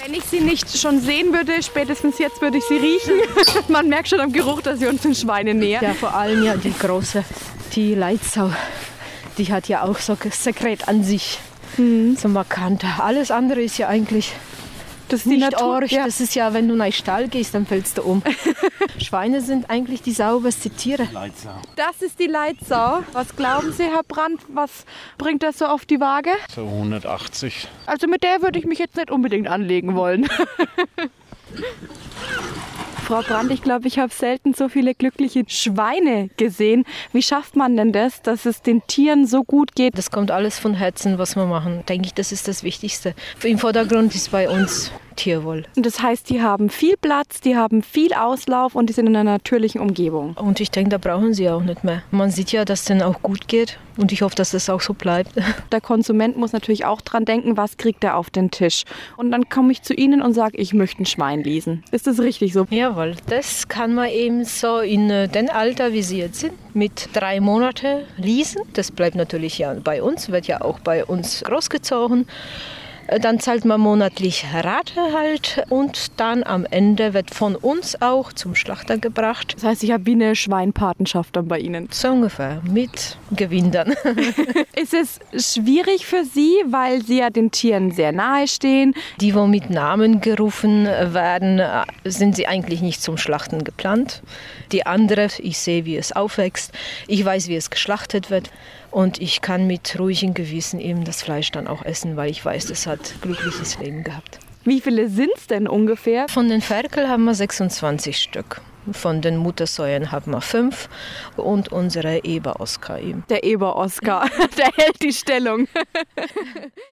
Wenn ich sie nicht schon sehen würde, spätestens jetzt würde ich sie riechen. Man merkt schon am Geruch, dass wir uns den Schweinen nähern. Ja, vor allem ja die große, die Leitsau, die hat ja auch so ein Sekret an sich, so markant. Alles andere ist ja eigentlich das ist die nicht Natur. Orch. Ja. Das ist ja, wenn du in einen Stall gehst, dann fällst du um. Schweine sind eigentlich die saubersten Tiere. Leitsau. Das ist die Leitsau. Was glauben Sie, Herr Brandt, was bringt das so auf die Waage? So 180. Also mit der würde ich mich jetzt nicht unbedingt anlegen wollen. Frau Brandt, ich glaube, ich habe selten so viele glückliche Schweine gesehen. Wie schafft man denn das, dass es den Tieren so gut geht? Das kommt alles von Herzen, was wir machen. Denke ich, das ist das Wichtigste. Im Vordergrund ist bei uns Tierwohl. Und das heißt, die haben viel Platz, die haben viel Auslauf und die sind in einer natürlichen Umgebung. Und ich denke, da brauchen sie auch nicht mehr. Man sieht ja, dass es denen auch gut geht. Und ich hoffe, dass das auch so bleibt. Der Konsument muss natürlich auch dran denken, was kriegt er auf den Tisch. Und dann komme ich zu Ihnen und sage, ich möchte ein Schwein leasen. Ist das richtig so? Jawohl, das kann man eben so in dem Alter, wie sie jetzt sind, mit 3 Monaten leasen. Das bleibt natürlich ja bei uns, wird ja auch bei uns großgezogen. Dann zahlt man monatlich Rate halt und dann am Ende wird von uns auch zum Schlachter gebracht. Das heißt, ich habe wie eine Schweinpatenschaft dann bei Ihnen. So ungefähr, mit Gewinn dann. Ist es schwierig für Sie, weil Sie ja den Tieren sehr nahe stehen? Die, wo mit Namen gerufen werden, sind sie eigentlich nicht zum Schlachten geplant. Die andere, ich sehe, wie es aufwächst, ich weiß, wie es geschlachtet wird. Und ich kann mit ruhigem Gewissen eben das Fleisch dann auch essen, weil ich weiß, es hat glückliches Leben gehabt. Wie viele sind es denn ungefähr? Von den Ferkel haben wir 26 Stück. Von den Muttersäuern haben wir 5 und unsere Eber-Oskar eben. Der Eber-Oskar, der hält die Stellung.